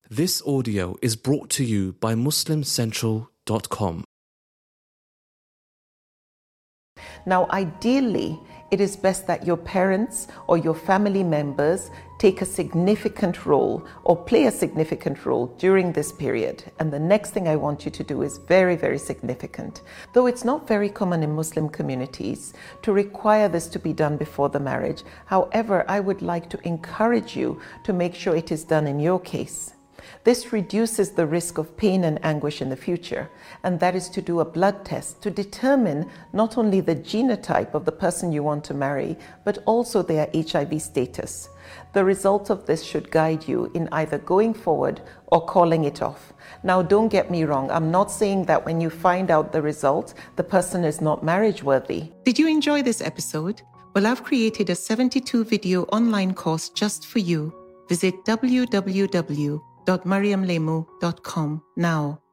This audio is brought to you by MuslimCentral.com. Now, ideally, it is best that your parents or your family members take a significant role or play a significant role during this period. And the next thing I want you to do is very, very significant. Though it's not very common in Muslim communities to require this to be done before the marriage. However, I would like to encourage you to make sure it is done in your case. This reduces the risk of pain and anguish in the future, and that is to do a blood test to determine not only the genotype of the person you want to marry, but also their HIV status. The result of this should guide you in either going forward or calling it off. Now, don't get me wrong, I'm not saying that when you find out the result, the person is not marriage worthy. Did you enjoy this episode? Well, I've created a 72-video online course just for you. Visit www.mariamlemu.com now.